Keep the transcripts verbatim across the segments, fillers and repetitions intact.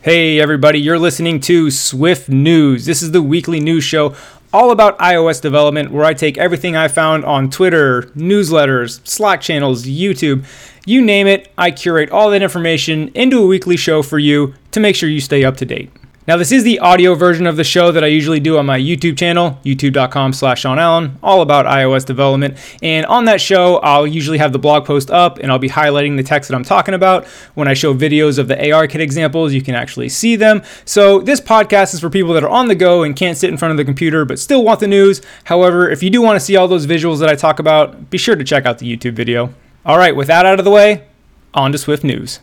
Hey everybody, you're listening to Swift News. This is the weekly news show all about iOS development where I take everything I found on Twitter, newsletters, Slack channels, YouTube, you name it, I curate all that information into a weekly show for you to make sure you stay up to date. Now this is the audio version of the show that I usually do on my YouTube channel, youtube.com slash Sean Allen, all about iOS development. And on that show, I'll usually have the blog post up and I'll be highlighting the text that I'm talking about. When I show videos of the ARKit examples, you can actually see them. So this podcast is for people that are on the go and can't sit in front of the computer but still want the news. However, if you do want to see all those visuals that I talk about, be sure to check out the YouTube video. All right, with that out of the way, on to Swift News.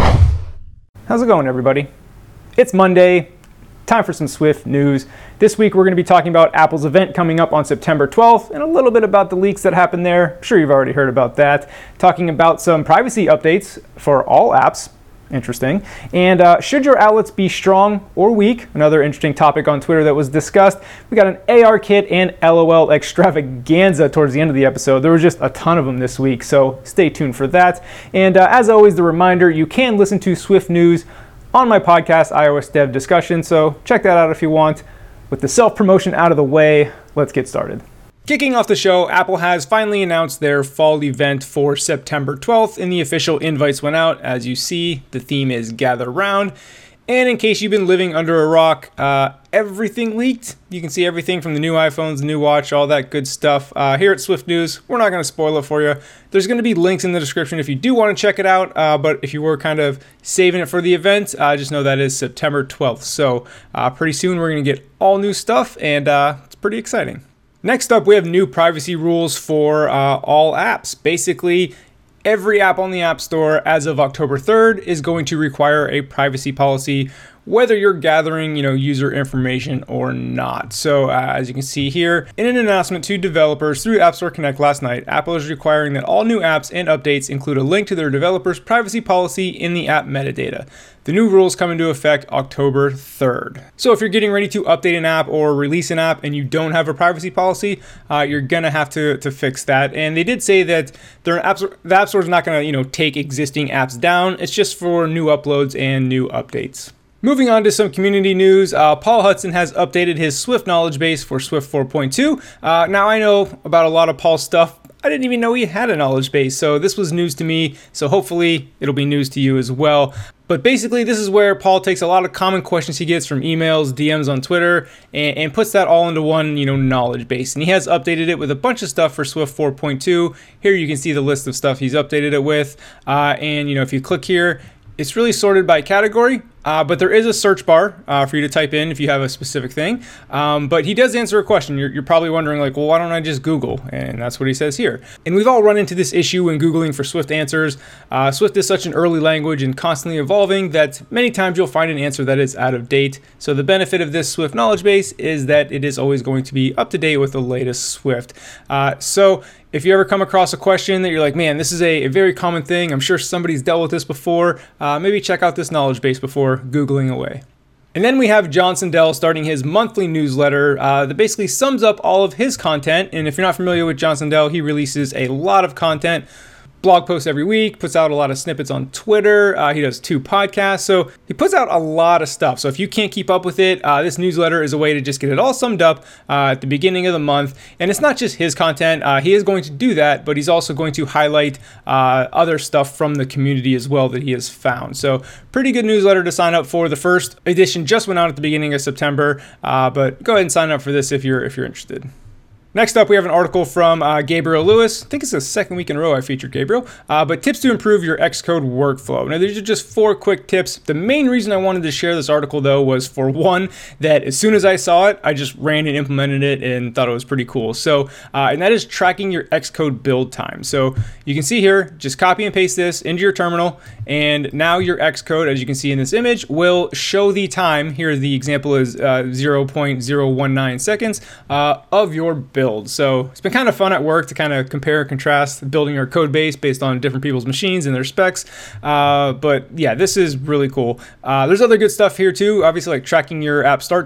How's it going, everybody? It's Monday, time for some Swift news. This week we're going to be talking about Apple's event coming up on September twelfth and a little bit about the leaks that happened there. I'm sure you've already heard about that. Talking about some privacy updates for all apps. Interesting. And uh, should your outlets be strong or weak? Another interesting topic on Twitter that was discussed. We got an ARKit and LOL extravaganza towards the end of the episode. There was just a ton of them this week, so stay tuned for that. And uh, as always, the reminder, you can listen to Swift News on my podcast, iOS Dev Discussion, so check that out if you want. With the self-promotion out of the way, let's get started. Kicking off the show, Apple has finally announced their fall event for September twelfth, and the official invites went out. As you see, the theme is Gather Round. And in case you've been living under a rock, uh, everything leaked. You can see everything from the new iPhones, the new watch, all that good stuff. Uh, here at Swift News, we're not going to spoil it for you. There's going to be links in the description if you do want to check it out. Uh, but if you were kind of saving it for the event, uh, just know that is September twelfth. So uh, pretty soon we're going to get all new stuff, and uh, it's pretty exciting. Next up, we have new privacy rules for uh, all apps. Basically, every app on the App Store as of October third is going to require a privacy policy, whether you're gathering, you know, user information or not. So uh, as you can see here, in an announcement to developers through App Store Connect last night, Apple is requiring that all new apps and updates include a link to their developers' privacy policy in the app metadata. The new rules come into effect October third. So if you're getting ready to update an app or release an app and you don't have a privacy policy, uh, you're gonna have to, to fix that. And they did say that their app, the App Store is not gonna, you know, take existing apps down. It's just for new uploads and new updates. Moving on to some community news, uh, Paul Hudson has updated his Swift knowledge base for Swift four point two. Uh, now I know about a lot of Paul's stuff. I didn't even know he had a knowledge base, so this was news to me, so hopefully it'll be news to you as well. But basically, this is where Paul takes a lot of common questions he gets from emails, D Ms on Twitter, and, and puts that all into one, you know, knowledge base. And he has updated it with a bunch of stuff for Swift four point two. Here you can see the list of stuff he's updated it with. Uh, and, you know, if you click here, it's really sorted by category, uh, but there is a search bar uh, for you to type in if you have a specific thing. Um, but he does answer a question. You're, you're probably wondering, like, well, why don't I just Google? And that's what he says here. And we've all run into this issue when Googling for Swift answers. Uh, Swift is such an early language and constantly evolving that many times you'll find an answer that is out of date. So the benefit of this Swift knowledge base is that it is always going to be up to date with the latest Swift. Uh, so if you ever come across a question that you're like, man, this is a, a very common thing, I'm sure somebody's dealt with this before, uh, maybe check out this knowledge base before Googling away. And then we have John Sandell starting his monthly newsletter uh, that basically sums up all of his content. And if you're not familiar with John Sandell, he releases a lot of content. Blog posts every week, puts out a lot of snippets on Twitter. Uh, he does two podcasts. So he puts out a lot of stuff. So if you can't keep up with it, uh, this newsletter is a way to just get it all summed up uh, at the beginning of the month. And it's not just his content. Uh, he is going to do that, but he's also going to highlight uh, other stuff from the community as well that he has found. So pretty good newsletter to sign up for. The first edition just went out at the beginning of September, uh, but go ahead and sign up for this if you're if you're interested. Next up, we have an article from uh, Gabriel Lewis. I think it's the second week in a row I featured Gabriel. Uh, but tips to improve your Xcode workflow. Now, these are just four quick tips. The main reason I wanted to share this article, though, was for one, that as soon as I saw it, I just ran and implemented it and thought it was pretty cool. So, uh, and that is tracking your Xcode build time. So you can see here, just copy and paste this into your terminal. And now your Xcode, as you can see in this image, will show the time. Here, the example is uh, zero point zero one nine seconds uh, of your build. So it's been kind of fun at work to kind of compare and contrast building our code base based on different people's machines and their specs. Uh, but yeah, this is really cool. Uh, there's other good stuff here too. Obviously, like tracking your app start time.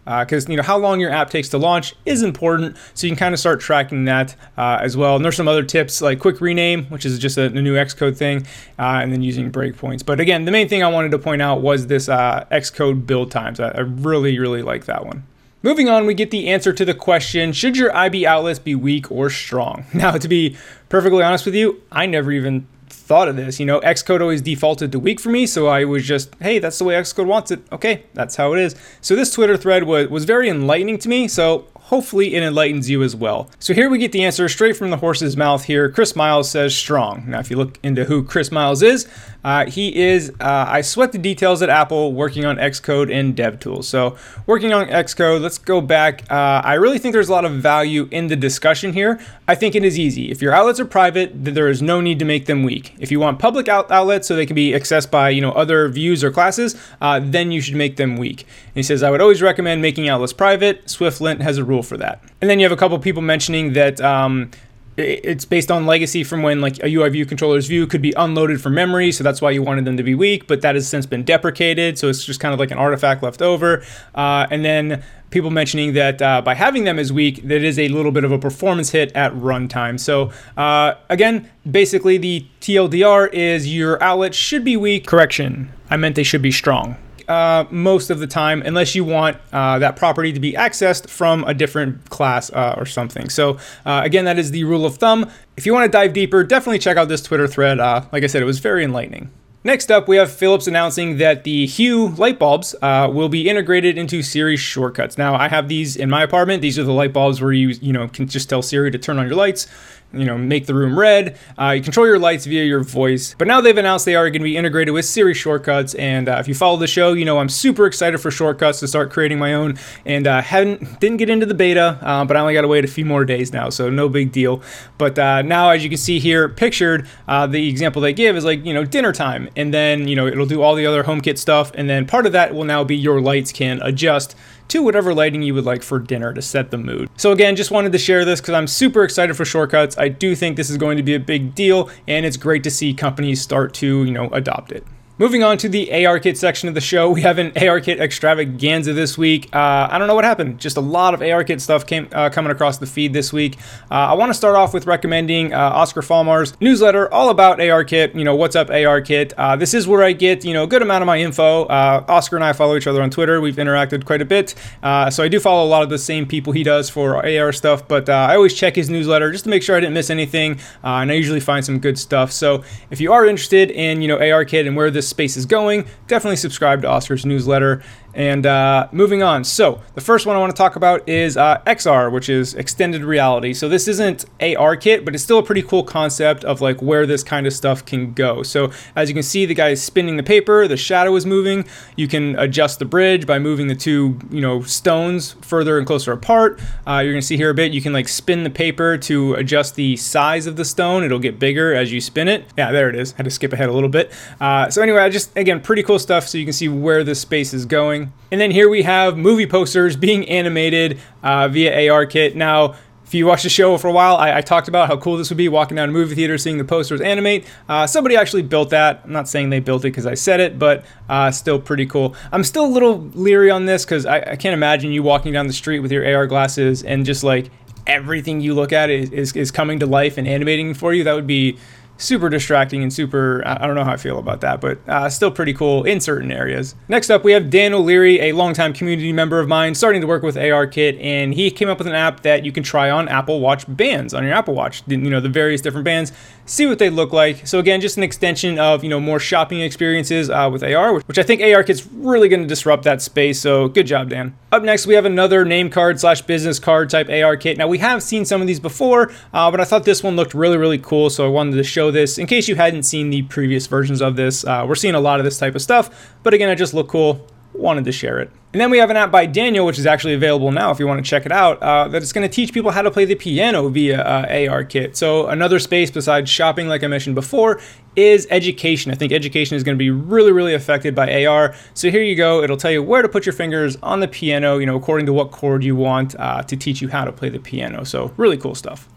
because uh, you know how long your app takes to launch is important, so you can kind of start tracking that uh, as well. And there's some other tips like quick rename, which is just a, a new Xcode thing, uh, and then using breakpoints. But again, the main thing I wanted to point out was this uh, Xcode build times. I, I really, really like that one. Moving on, we get the answer to the question, should your I B outlets be weak or strong? Now, to be perfectly honest with you, I never even thought of this. You know, Xcode always defaulted to weak for me, so I was just, hey, that's the way Xcode wants it. Okay, that's how it is. So this Twitter thread was, was very enlightening to me, so hopefully it enlightens you as well. So here we get the answer straight from the horse's mouth here. Chris Miles says strong. Now, if you look into who Chris Miles is, uh, he is, uh, I sweat the details at Apple working on Xcode and DevTools. So working on Xcode, let's go back. Uh, I really think there's a lot of value in the discussion here. I think it is easy. If your outlets are private, then there is no need to make them weak. If you want public out outlets so they can be accessed by, you know, other views or classes, uh, then you should make them weak. And he says, I would always recommend making outlets private. SwiftLint has a rule for that. And then you have a couple people mentioning that um, it's based on legacy from when like a U I view controller's view could be unloaded from memory, so that's why you wanted them to be weak, but that has since been deprecated, so it's just kind of like an artifact left over. Uh, and then people mentioning that uh, by having them as weak, that is a little bit of a performance hit at runtime. So uh, again, basically the T L D R is your outlet should be weak. Correction, I meant they should be strong. Uh, most of the time, unless you want uh, that property to be accessed from a different class uh, or something. So uh, again, that is the rule of thumb. If you want to dive deeper, definitely check out this Twitter thread. Uh, like I said, it was very enlightening. Next up, we have Philips announcing that the Hue light bulbs uh, will be integrated into Siri shortcuts. Now, I have these in my apartment. These are the light bulbs where you you know can just tell Siri to turn on your lights, you know, make the room red. Uh, you control your lights via your voice. But now they've announced they are going to be integrated with Siri shortcuts. And uh, if you follow the show, you know I'm super excited for shortcuts to start creating my own. And uh, hadn't didn't get into the beta, uh, but I only got to wait a few more days now, so no big deal. But uh, now, as you can see here, pictured, uh, the example they give is like you know dinner time, and then you know it'll do all the other HomeKit stuff, and then part of that will now be your lights can adjust to whatever lighting you would like for dinner to set the mood. So again, just wanted to share this because I'm super excited for shortcuts. I do think this is going to be a big deal, and it's great to see companies start to, you know, adopt it. Moving on to the ARKit section of the show, we have an ARKit extravaganza this week. Uh, I don't know what happened. Just a lot of ARKit stuff came uh, coming across the feed this week. Uh, I want to start off with recommending uh, Oscar Falmar's newsletter all about ARKit. You know, what's up ARKit? Uh, this is where I get, you know, a good amount of my info. Uh, Oscar and I follow each other on Twitter. We've interacted quite a bit. Uh, so I do follow a lot of the same people he does for A R stuff, but uh, I always check his newsletter just to make sure I didn't miss anything. Uh, and I usually find some good stuff. So if you are interested in, you know, ARKit and where this space is going, definitely subscribe to Oscar's newsletter. And uh, moving on. So the first one I want to talk about is uh, X R, which is extended reality. So this isn't ARKit, but it's still a pretty cool concept of like where this kind of stuff can go. So as you can see, the guy is spinning the paper, the shadow is moving. You can adjust the bridge by moving the two, you know, stones further and closer apart. Uh, you're gonna see here a bit, you can like spin the paper to adjust the size of the stone. It'll get bigger as you spin it. Yeah, there it is. I had to skip ahead a little bit. Uh, so anyway, I just, again, pretty cool stuff so you can see where this space is going. And then here we have movie posters being animated uh, via ARKit. Now, if you watched the show for a while, I, I talked about how cool this would be, walking down a movie theater, seeing the posters animate. Uh, somebody actually built that. I'm not saying they built it because I said it, but uh, still pretty cool. I'm still a little leery on this because I, I can't imagine you walking down the street with your A R glasses and just like everything you look at is, is, is coming to life and animating for you. That would be super distracting and super, I don't know how I feel about that, but uh, still pretty cool in certain areas. Next up, we have Dan O'Leary, a longtime community member of mine, starting to work with ARKit, and he came up with an app that you can try on Apple Watch bands, on your Apple Watch, you know, the various different bands, see what they look like. So again, just an extension of, you know, more shopping experiences uh, with A R, which I think ARKit's really going to disrupt that space, so good job, Dan. Up next, we have another name card slash business card type ARKit. Now, we have seen some of these before, uh, but I thought this one looked really, really cool, so I wanted to show this in case you hadn't seen the previous versions of this. Uh, we're seeing a lot of this type of stuff, but again, it just looked cool. Wanted to share it. And then we have an app by Daniel, which is actually available now if you want to check it out, uh, that is going to teach people how to play the piano via uh, ARKit. So another space besides shopping, like I mentioned before, is education. I think education is going to be really, really affected by A R. So here you go. It'll tell you where to put your fingers on the piano, you know, according to what chord you want uh, to teach you how to play the piano. So really cool stuff.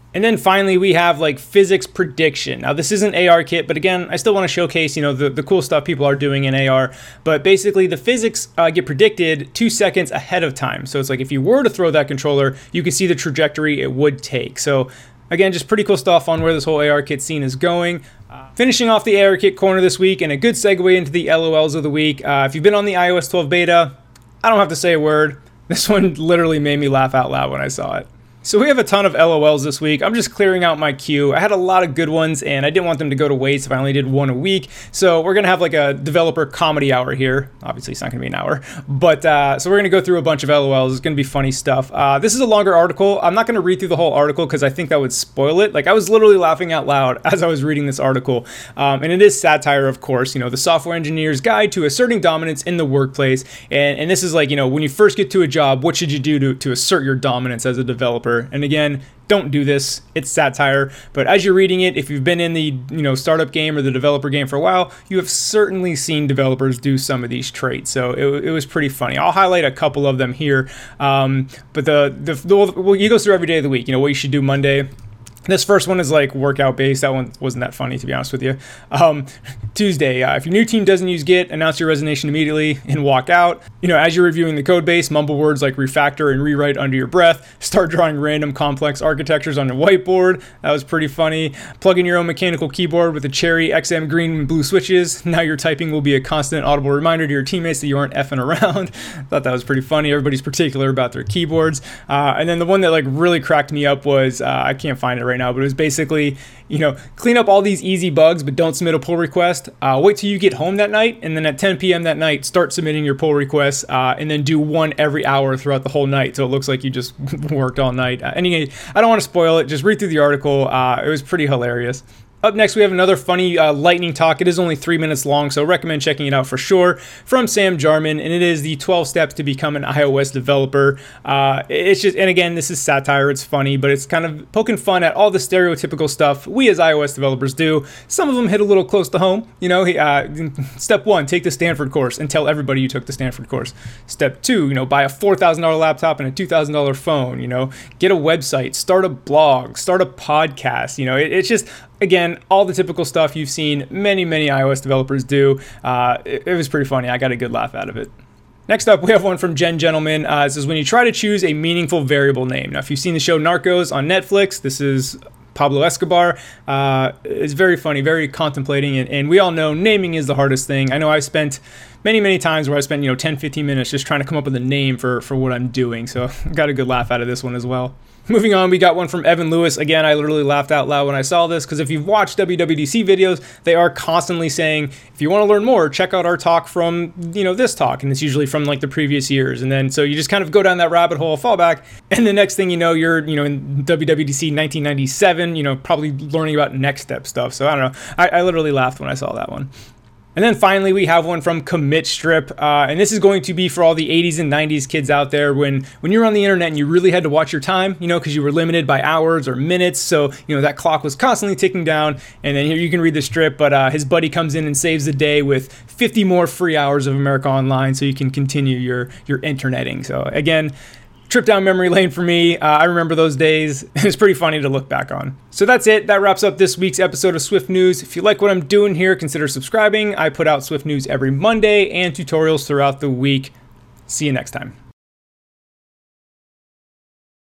And then finally, we have like physics prediction. Now, this isn't A R kit, but again, I still want to showcase, you know, the, the cool stuff people are doing in A R. But basically, the physics uh, get predicted two seconds ahead of time. So it's like if you were to throw that controller, you can see the trajectory it would take. So again, just pretty cool stuff on where this whole A R kit scene is going. Uh, finishing off the A R kit corner this week, and a good segue into the L O Ls of the week. Uh, if you've been on the i O S twelve beta, I don't have to say a word. This one literally made me laugh out loud when I saw it. So we have a ton of L O Ls this week. I'm just clearing out my queue. I had a lot of good ones, and I didn't want them to go to waste if I only did one a week. So we're going to have like a developer comedy hour here. Obviously, it's not going to be an hour. But uh, so we're going to go through a bunch of L O Ls. It's going to be funny stuff. Uh, this is a longer article. I'm not going to read through the whole article because I think that would spoil it. Like, I was literally laughing out loud as I was reading this article. Um, and it is satire, of course. You know, the software engineer's guide to asserting dominance in the workplace. And, and this is like, you know, when you first get to a job, what should you do to, to assert your dominance as a developer? And again, don't do this. It's satire. But as you're reading it, if you've been in the, you know, startup game or the developer game for a while, you have certainly seen developers do some of these traits. So it, it was pretty funny. I'll highlight a couple of them here. Um, but the, the, the well, he goes through every day of the week. You know, what you should do Monday. This first one is like workout based. That one wasn't that funny, to be honest with you. Um, Tuesday, uh, if your new team doesn't use Git, announce your resignation immediately and walk out. You know, as you're reviewing the code base, mumble words like refactor and rewrite under your breath. Start drawing random complex architectures on a whiteboard. That was pretty funny. Plug in your own mechanical keyboard with the cherry X M green and blue switches. Now your typing will be a constant audible reminder to your teammates that you aren't effing around. Thought that was pretty funny. Everybody's particular about their keyboards. Uh, and then the one that like really cracked me up was, uh, I can't find it right now, but it was basically, you know, clean up all these easy bugs, but don't submit a pull request. Uh, wait till you get home that night, and then at ten p.m. that night, start submitting your pull requests, uh, and then do one every hour throughout the whole night, so it looks like you just worked all night. Uh, anyway, I don't want to spoil it. Just read through the article. Uh, it was pretty hilarious. Up next, we have another funny uh, lightning talk. It is only three minutes long, so recommend checking it out for sure, from Sam Jarman, and it is the twelve steps to become an iOS developer. Uh, it's just, and again, this is satire. It's funny, but it's kind of poking fun at all the stereotypical stuff we as iOS developers do. Some of them hit a little close to home. You know, uh, step one, take the Stanford course and tell everybody you took the Stanford course. Step two, you know, buy a four thousand dollars laptop and a two thousand dollars phone. You know, get a website, start a blog, start a podcast. You know, it, it's just, again, all the typical stuff you've seen many, many iOS developers do. Uh, it, it was pretty funny. I got a good laugh out of it. Next up, we have one from Jen Gentleman. Uh, it says, when you try to choose a meaningful variable name. Now, if you've seen the show Narcos on Netflix, this is Pablo Escobar. Uh, it's very funny, very contemplating, and, and we all know naming is the hardest thing. I know I've spent many, many times where I spent, you know, ten, fifteen minutes just trying to come up with a name for, for what I'm doing. So I got a good laugh out of this one as well. Moving on, we got one from Evan Lewis. Again, I literally laughed out loud when I saw this, because if you've watched W W D C videos, they are constantly saying, if you want to learn more, check out our talk from, you know, this talk. And it's usually from like the previous years. And then so you just kind of go down that rabbit hole, fall back. And the next thing you know, you're, you know, in W W D C nineteen ninety-seven, you know, probably learning about next step stuff. So I don't know. I, I literally laughed when I saw that one. And then finally, we have one from Commit Strip, uh, and this is going to be for all the eighties and nineties kids out there when, when you were on the internet and you really had to watch your time, you know, because you were limited by hours or minutes, so, you know, that clock was constantly ticking down, and then here you can read the strip, but uh, his buddy comes in and saves the day with fifty more free hours of America Online so you can continue your, your interneting. So, again, trip down memory lane for me. Uh, I remember those days. It's pretty funny to look back on. So that's it. That wraps up this week's episode of Swift News. If you like what I'm doing here, consider subscribing. I put out Swift News every Monday and tutorials throughout the week. See you next time.